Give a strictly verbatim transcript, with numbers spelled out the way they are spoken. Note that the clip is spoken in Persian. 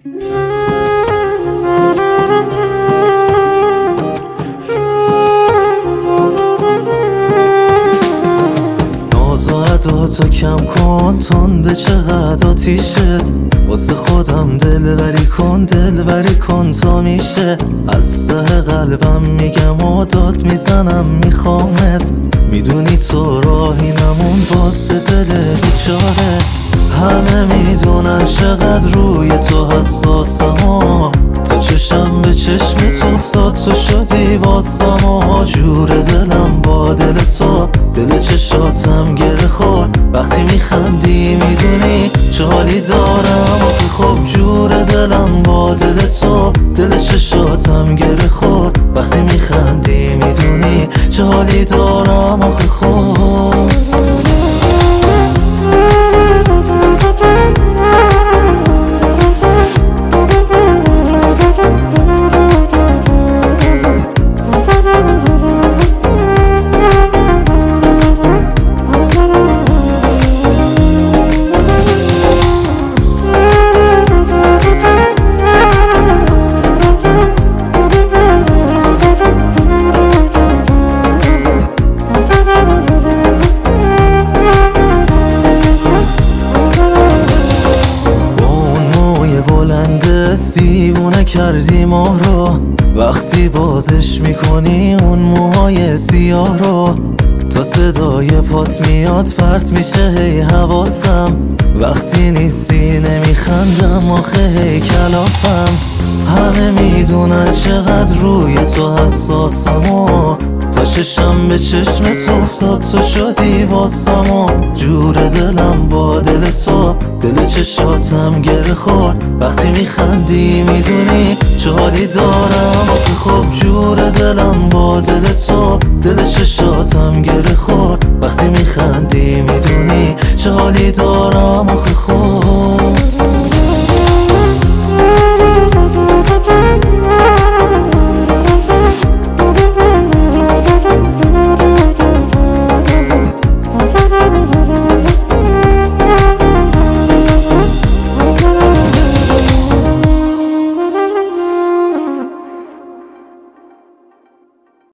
تو کم کن تنده چقدر آتیشت واسه خودم دلبری کن دلبری کن تا میشه از ته قلبم میگم و داد میزنم میخوامت میدونی تو راهی نمون واسه دل بیچاره همه میدونن چقدر روی تو حساسم و تو چشم به چشمت افتاد تو شدی واسم و جور دلم با دل تو دل چشاتم گره خورد وقتی میخندی میدونی چه حالی دارم آخه خب جور دلم با دل تو دل چشاتم گره خورد وقتی میخندی میدونی چه حالی دارم آخه خب دیوونه کردی ما رو وقتی بازش میکنی اون موهای سیاه رو تا صدای پات میاد پرت میشه هی حواسم وقتی نیستی نمیخندم آخه هی کلافم همه میدونن چقدر روی تو حساسم و تا چشم به چشمت افتاد تو شدی واسم و جور دلم با دل تو دل چشاتم گره خورد وقتی میخندی میدونی چه حالی دارم آخه خب جور دلم با دل تو دل چشاتم گره خورد وقتی میخندی میدونی چه حالی دارم آخه خب